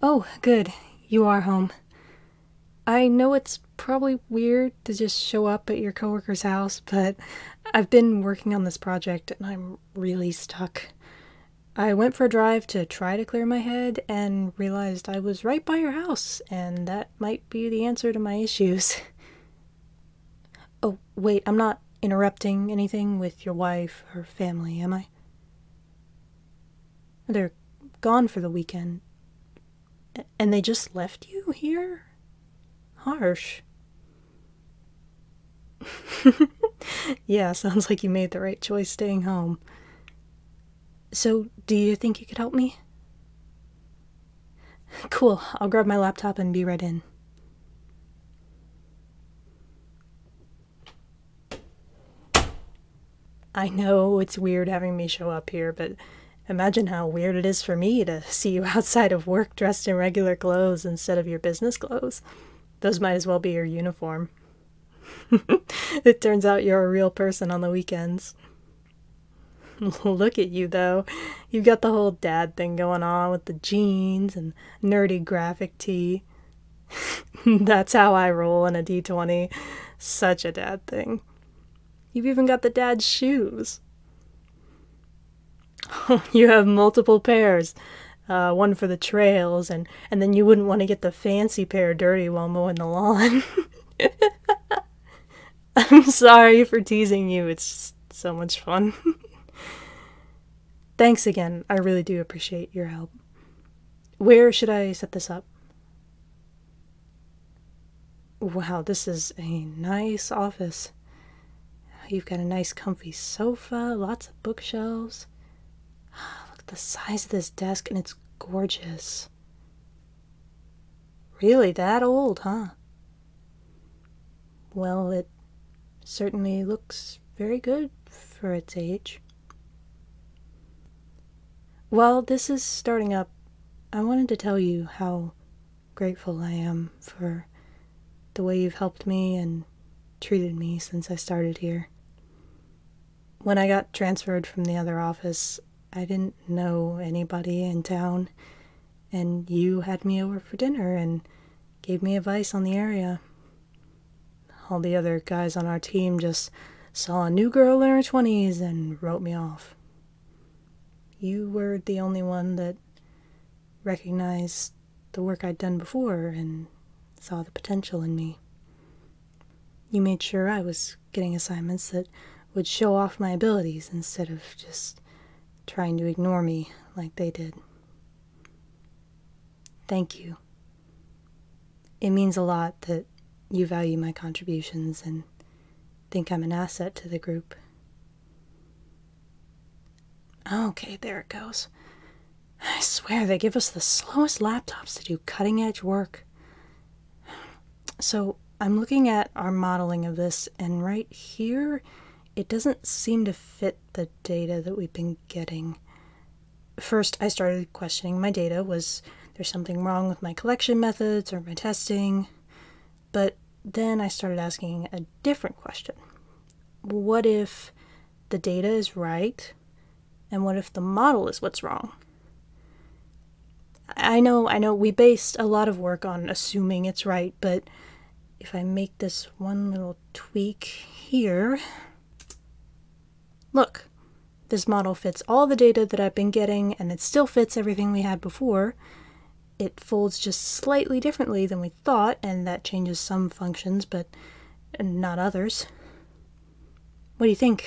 Oh, good. You are home. I know it's probably weird to just show up at your coworker's house, but I've been working on this project and I'm really stuck. I went for a drive to try to clear my head and realized I was right by your house, and that might be the answer to my issues. Oh, wait, I'm not interrupting anything with your wife or family, am I? They're gone for the weekend. And they just left you here? Harsh. Yeah, sounds like you made the right choice staying home. So, do you think you could help me? Cool, I'll grab my laptop and be right in. I know it's weird having me show up here, but imagine how weird it is for me to see you outside of work dressed in regular clothes instead of your business clothes. Those might as well be your uniform. It turns out you're a real person on the weekends. Look at you, though. You've got the whole dad thing going on with the jeans and nerdy graphic tee. That's how I roll in a D20. Such a dad thing. You've even got the dad's shoes. You have multiple pairs. One for the trails, and then you wouldn't want to get the fancy pair dirty while mowing the lawn. I'm sorry for teasing you. It's just so much fun. Thanks again. I really do appreciate your help. Where should I set this up? Wow, this is a nice office. You've got a nice comfy sofa, lots of bookshelves. Look at the size of this desk, and it's gorgeous. Really that old, huh? Well, it certainly looks very good for its age. While this is starting up, I wanted to tell you how grateful I am for the way you've helped me and treated me since I started here. When I got transferred from the other office, I didn't know anybody in town, and you had me over for dinner and gave me advice on the area. All the other guys on our team just saw a new girl in her 20s and wrote me off. You were the only one that recognized the work I'd done before and saw the potential in me. You made sure I was getting assignments that would show off my abilities instead of just trying to ignore me like they did. Thank you. It means a lot that you value my contributions and think I'm an asset to the group. Okay, there it goes. I swear they give us the slowest laptops to do cutting-edge work. So I'm looking at our modeling of this, and right here, it doesn't seem to fit the data that we've been getting. First, I started questioning my data. Was there something wrong with my collection methods or my testing? But then I started asking a different question. What if the data is right, and what if the model is what's wrong? I know, we based a lot of work on assuming it's right, but if I make this one little tweak here, look, this model fits all the data that I've been getting, and it still fits everything we had before. It folds just slightly differently than we thought, and that changes some functions, but not others. What do you think?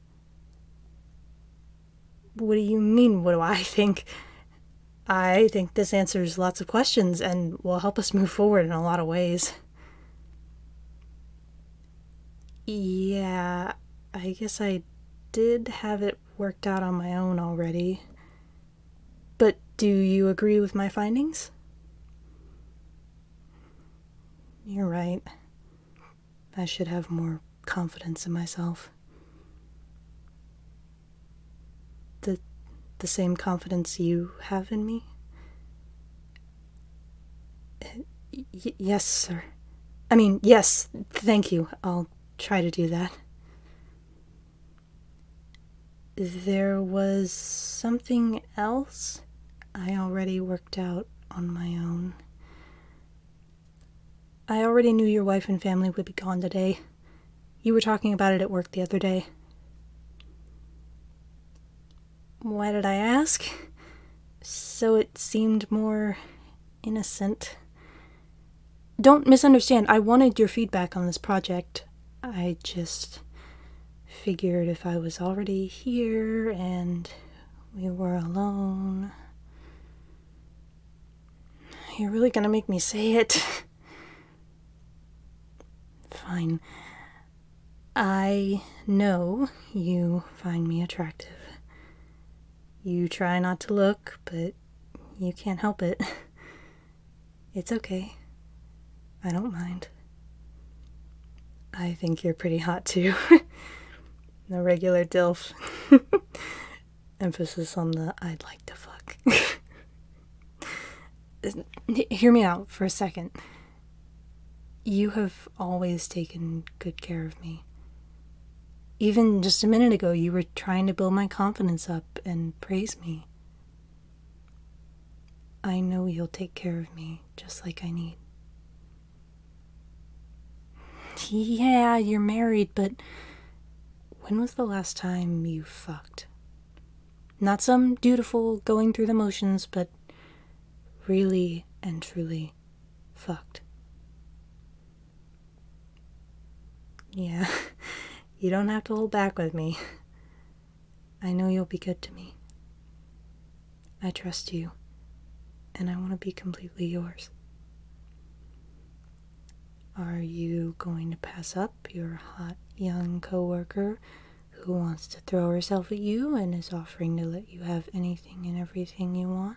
What do you mean, what do I think? I think this answers lots of questions and will help us move forward in a lot of ways. Yeah, I guess I did have it worked out on my own already. But do you agree with my findings? You're right. I should have more confidence in myself. The same confidence you have in me? Yes, sir. Yes, thank you. I'll try to do that. There was something else I already worked out on my own. I already knew your wife and family would be gone today. You were talking about it at work the other day. Why did I ask? So it seemed more innocent. Don't misunderstand, I wanted your feedback on this project. I just figured if I was already here and we were alone... You're really gonna make me say it? Fine. I know you find me attractive. You try not to look, but you can't help it. It's okay. I don't mind. I think you're pretty hot too. No regular DILF. Emphasis on the I'd like to fuck. Hear me out for a second. You have always taken good care of me. Even just a minute ago, you were trying to build my confidence up and praise me. I know you'll take care of me just like I need. Yeah, you're married, but when was the last time you fucked? Not some dutiful going through the motions, but really and truly fucked. Yeah, you don't have to hold back with me. I know you'll be good to me. I trust you, and I want to be completely yours. Are you going to pass up your hot young coworker who wants to throw herself at you and is offering to let you have anything and everything you want?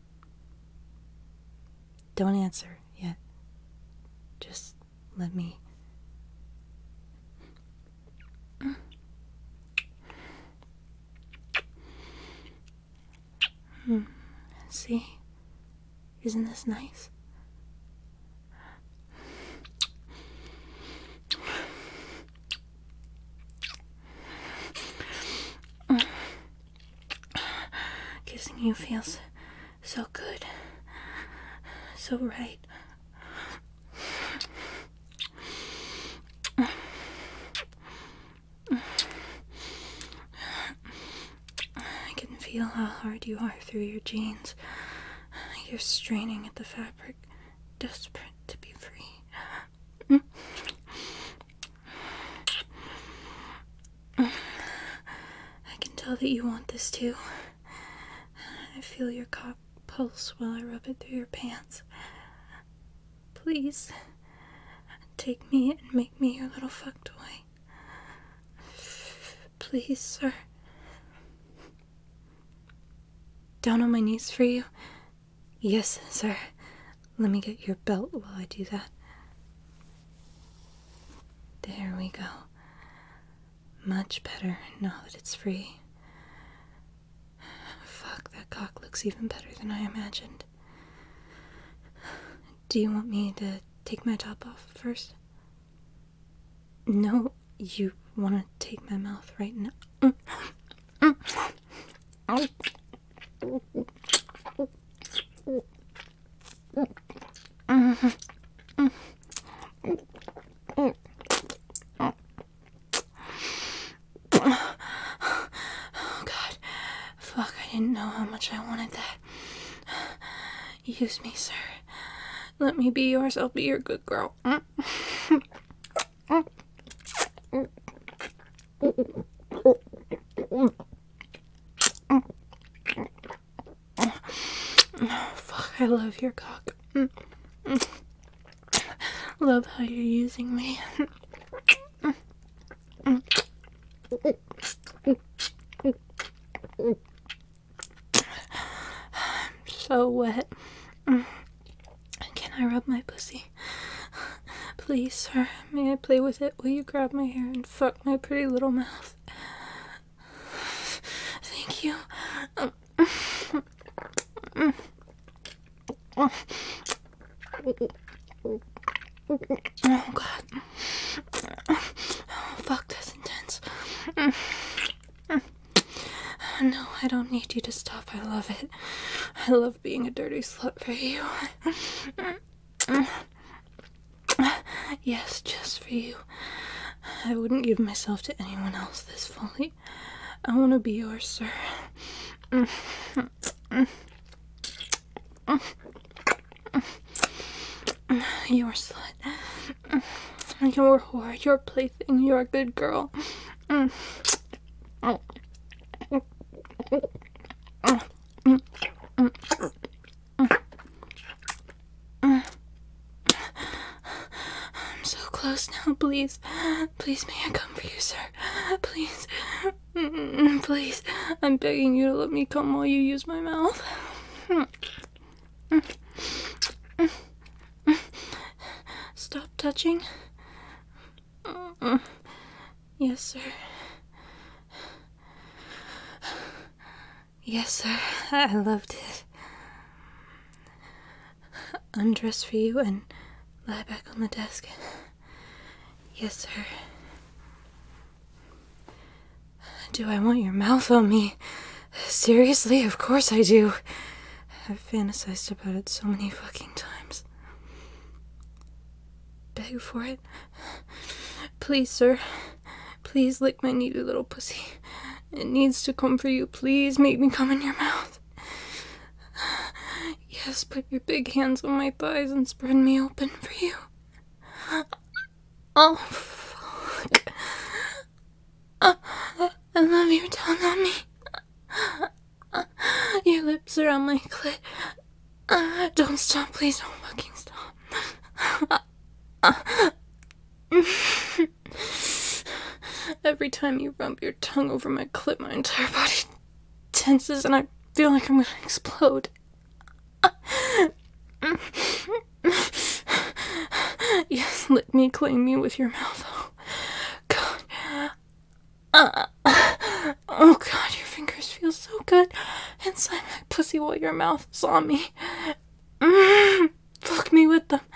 Don't answer yet. Just let me. See? Isn't this nice? Kissing you feels so good. So right. I can feel how hard you are through your jeans. You're straining at the fabric, desperate to be free. I can tell that you want this too. I feel your cock pulse while I rub it through your pants. Please, take me and make me your little fuck toy. Please, sir. Down on my knees for you? Yes, sir. Let me get your belt while I do that. There we go. Much better now that it's free. Fuck, that cock looks even better than I imagined. Do you want me to take my top off first? No, you want to take my mouth right now? Oh God, fuck, I didn't know how much I wanted that. Use me, sir. Let me be yours, I'll be your good girl. Fuck, I love your cock. Love how you're using me. So wet. Can I rub my pussy? Please, sir, may I play with it? Will you grab my hair and fuck my pretty little mouth? Thank you. Oh God. Oh fuck, that's intense. No, I don't need you to stop. I love it. I love being a dirty slut for you. Yes, just for you. I wouldn't give myself to anyone else this fully. I want to be yours, sir. Your slut. Your whore. Your plaything. You're a good girl. I'm so close now. Please. Please, may I come for you, sir? Please. Please. I'm begging you to let me come while you use my mouth. Stop touching. Yes, sir. Yes, sir. I loved it. Undress for you and lie back on the desk. Yes, sir. Do I want your mouth on me? Seriously? Of course I do. I've fantasized about it so many fucking times. Beg for it. Please, sir. Please lick my needy little pussy. It needs to come for you. Please make me come in your mouth. Yes, put your big hands on my thighs and spread me open for you. Oh, fuck. I love your tongue on me. Your lips are on my clit. Don't stop, please don't fucking stop. Every time you rub your tongue over my clit, my entire body tenses and I feel like I'm gonna explode. Yes, lick me, claim me with your mouth. Oh, God. Oh, God, your fingers feel so good inside my pussy while your mouth is on me. Fuck me with them.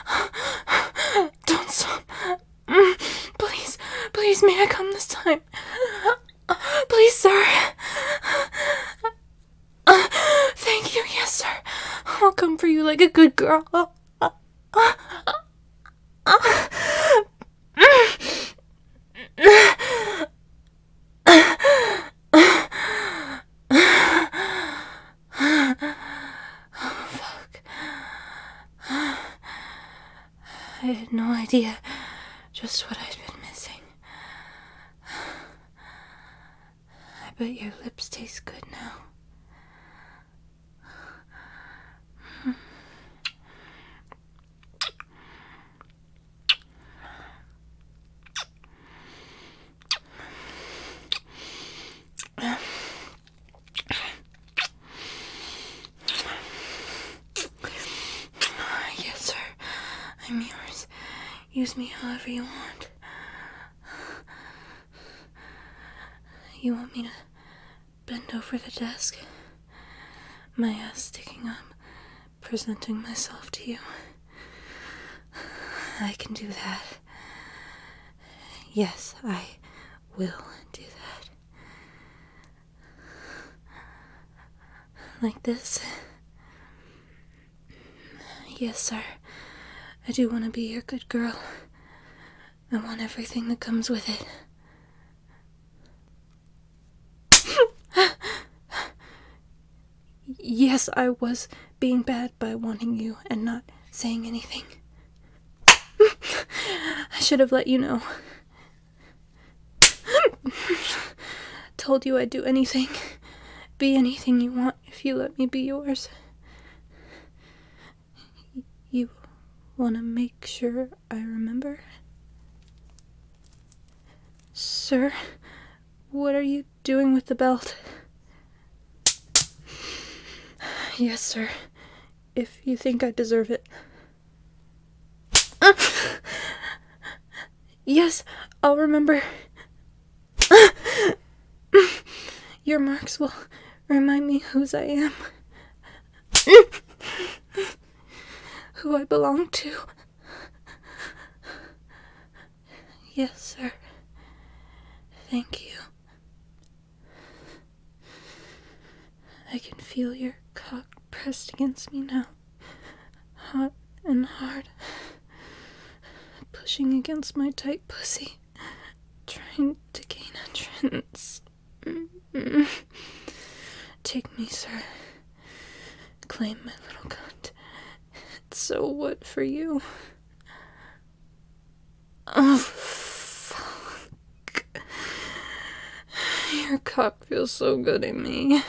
Don't stop. Please, please, may I come this time? Please, sir. Thank you, yes, sir. I'll come for you like a good girl. Fuck. I had no idea just what I'd been missing. I bet your lips taste good now. Yes, sir. I'm yours. Use me however you want. You want me to bend over the desk? My ass sticking up, presenting myself to you. I can do that. Yes, I will do that. Like this? Yes, sir. I do want to be your good girl. I want everything that comes with it. Yes, I was being bad by wanting you and not saying anything. I should have let you know. Told you I'd do anything. Be anything you want if you let me be yours. You want to make sure I remember? Sir, what are you doing with the belt? Yes, sir. If you think I deserve it. Yes, I'll remember. Your marks will remind me whose I am. Who I belong to. Yes, sir. Thank you. I can feel your cock pressed against me now, hot and hard, pushing against my tight pussy, trying to gain entrance. Take me, sir. Claim my little cunt. It's so wet for you. Oh, fuck. Your cock feels so good in me.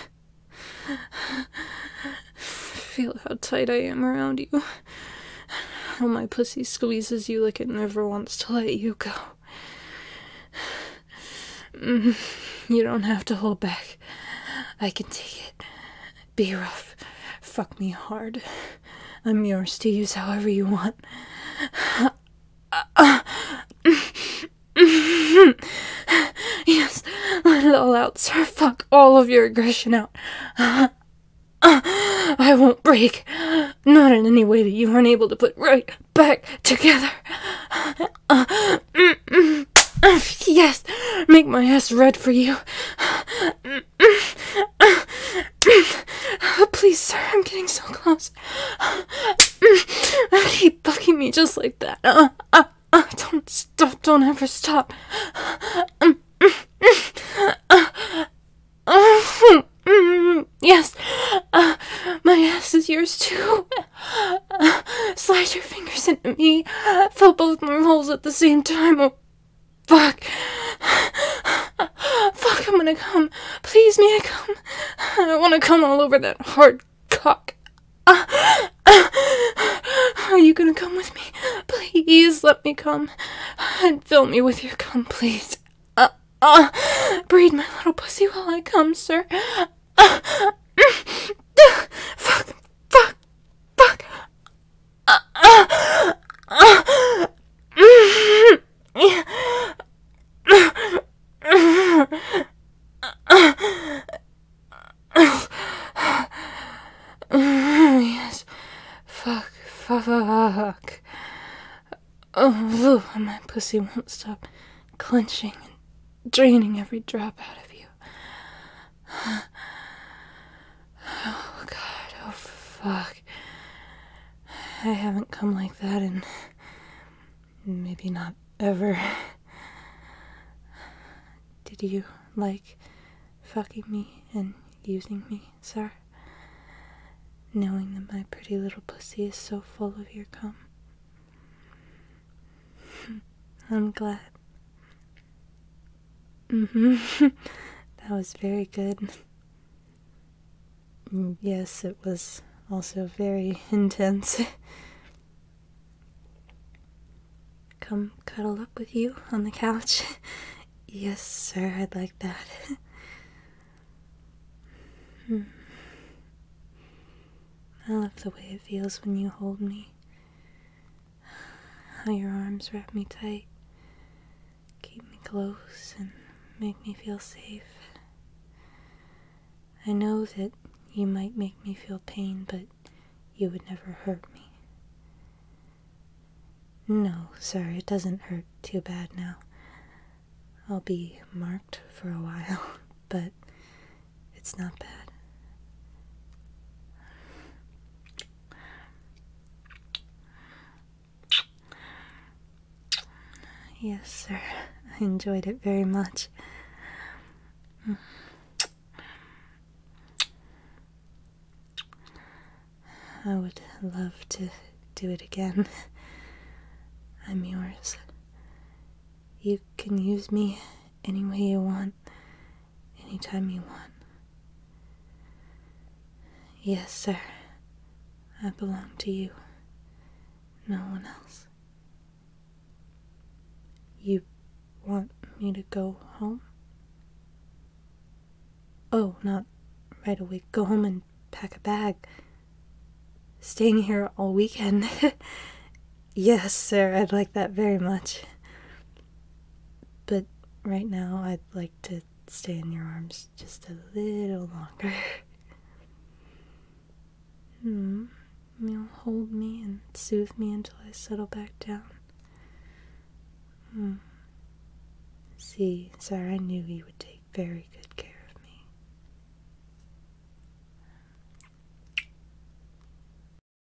Feel how tight I am around you. How my pussy squeezes you like it never wants to let you go. You don't have to hold back. I can take it. Be rough. Fuck me hard. I'm yours to use however you want. Yes, let it all out, sir. Fuck all of your aggression out. I won't break. Not in any way that you aren't able to put right back together. Yes, make my ass red for you. Please, sir, I'm getting so close. Keep fucking me just like that. Don't stop, don't ever stop. Yes, my ass is yours too. Slide your fingers into me. Fill both my holes at the same time. Oh, fuck. Fuck, I'm gonna come. Please, may I come? I wanna come all over that hard cock. Are you gonna come with me? Please let me come. And fill me with your cum, please. Breathe my little pussy while I come, sir. Fuck. Yes. Fuck. Oh, my pussy won't stop clenching and draining every drop out of you. Oh, God. Oh, fuck. I haven't come like that in maybe not ever. Did you like fucking me and using me, sir? Knowing that my pretty little pussy is so full of your cum. I'm glad. That was very good. Yes, it was also very intense. Come cuddle up with you on the couch? Yes, sir, I'd like that. I love the way it feels when you hold me. How your arms wrap me tight, keep me close, and make me feel safe. I know that you might make me feel pain, but you would never hurt me. No, sir, it doesn't hurt too bad now. I'll be marked for a while, but it's not bad. Yes, sir. I enjoyed it very much. I would love to do it again. I'm yours. You can use me any way you want, anytime you want. Yes, sir. I belong to you. No one else. You want me to go home? Oh, not right away. Go home and pack a bag. Staying here all weekend. Yes, sir, I'd like that very much. But right now, I'd like to stay in your arms just a little longer. You'll hold me and soothe me until I settle back down. See, sir, I knew you would take very good